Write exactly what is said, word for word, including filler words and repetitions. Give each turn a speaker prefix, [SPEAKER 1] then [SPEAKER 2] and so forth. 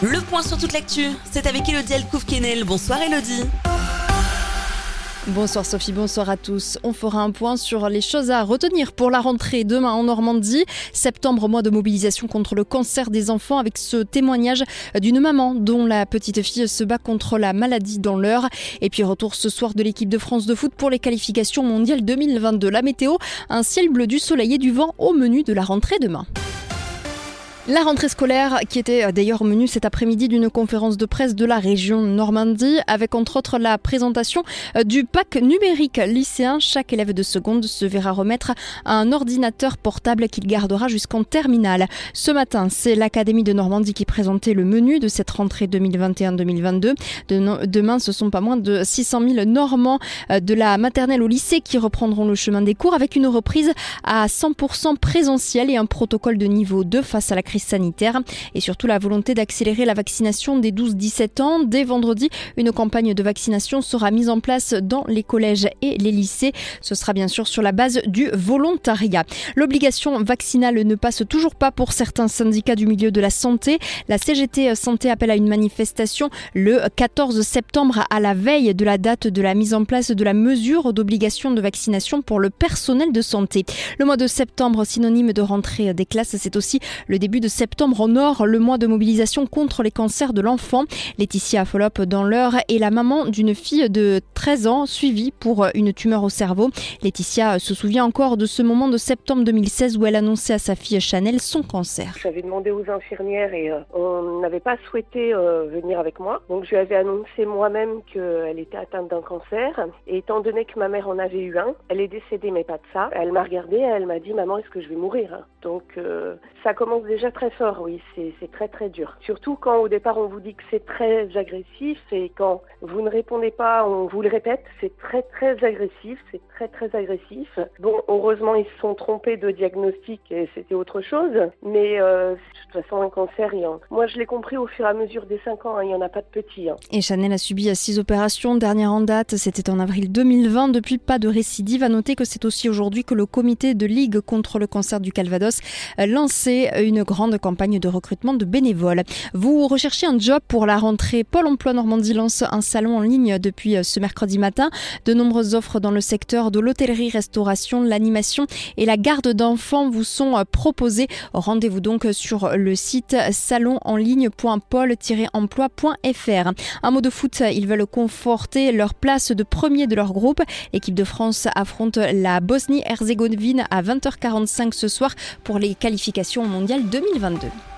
[SPEAKER 1] Le point sur toute l'actu, c'est avec Elodie Elkouf-Kenel. Bonsoir Elodie.
[SPEAKER 2] Bonsoir Sophie, bonsoir à tous. On fera un point sur les choses à retenir pour la rentrée demain en Normandie. Septembre, mois de mobilisation contre le cancer des enfants, avec ce témoignage d'une maman dont la petite fille se bat contre la maladie dans l'Eure. Et puis retour ce soir de l'équipe de France de foot pour les qualifications mondiales deux mille vingt-deux. La météo, un ciel bleu, du soleil et du vent au menu de la rentrée demain. La rentrée scolaire qui était d'ailleurs au menu cet après-midi d'une conférence de presse de la région Normandie avec entre autres la présentation du pack numérique lycéen. Chaque élève de seconde se verra remettre un ordinateur portable qu'il gardera jusqu'en terminale. Ce matin, c'est l'Académie de Normandie qui présentait le menu de cette rentrée deux mille vingt et un deux mille vingt-deux. Demain, ce sont pas moins de six cent mille Normands de la maternelle au lycée qui reprendront le chemin des cours avec une reprise à cent pour cent présentielle et un protocole de niveau deux face à la crise sanitaire et surtout la volonté d'accélérer la vaccination des douze dix-sept ans. Dès vendredi, une campagne de vaccination sera mise en place dans les collèges et les lycées. Ce sera bien sûr sur la base du volontariat. L'obligation vaccinale ne passe toujours pas pour certains syndicats du milieu de la santé. La C G T Santé appelle à une manifestation le quatorze septembre à la veille de la date de la mise en place de la mesure d'obligation de vaccination pour le personnel de santé. Le mois de septembre, synonyme de rentrée des classes, c'est aussi le début de septembre au Nord, le mois de mobilisation contre les cancers de l'enfant. Laetitia Follop dans l'Eure est la maman d'une fille de treize ans suivie pour une tumeur au cerveau. Laetitia se souvient encore de ce moment de septembre deux mille seize où elle annonçait à sa fille Chanel son cancer.
[SPEAKER 3] J'avais demandé aux infirmières et euh, on n'avait pas souhaité euh, venir avec moi. Donc je lui avais annoncé moi-même qu'elle était atteinte d'un cancer. Et étant donné que ma mère en avait eu un, elle est décédée mais pas de ça. Elle m'a regardée, elle m'a dit « Maman, est-ce que je vais mourir ?» Donc euh, ça commence déjà très fort, oui, c'est, c'est très très dur. Surtout quand au départ on vous dit que c'est très agressif et quand vous ne répondez pas, on vous le répète, c'est très très agressif, c'est très très agressif. Bon, heureusement ils se sont trompés de diagnostic et c'était autre chose, mais euh, de toute façon un cancer, il y en... moi je l'ai compris au fur et à mesure des cinq ans, hein, il n'y en a pas de petits. Hein.
[SPEAKER 2] Et Chanel a subi six opérations, dernière en date, c'était en avril deux mille vingt, depuis pas de récidive. À noter que c'est aussi aujourd'hui que le comité de Ligue contre le cancer du Calvados lancé une grande campagne de recrutement de bénévoles. Vous recherchez un job pour la rentrée? Pôle emploi Normandie lance un salon en ligne depuis ce mercredi matin. De nombreuses offres dans le secteur de l'hôtellerie-restauration, l'animation et la garde d'enfants vous sont proposées. Rendez-vous donc sur le site salon en ligne point pôle tiret emploi point f r. Un mot de foot, ils veulent conforter leur place de premier de leur groupe. L'équipe de France affronte la Bosnie-Herzégovine à vingt heures quarante-cinq ce soir pour les qualifications mondiales deux mille vingt-deux.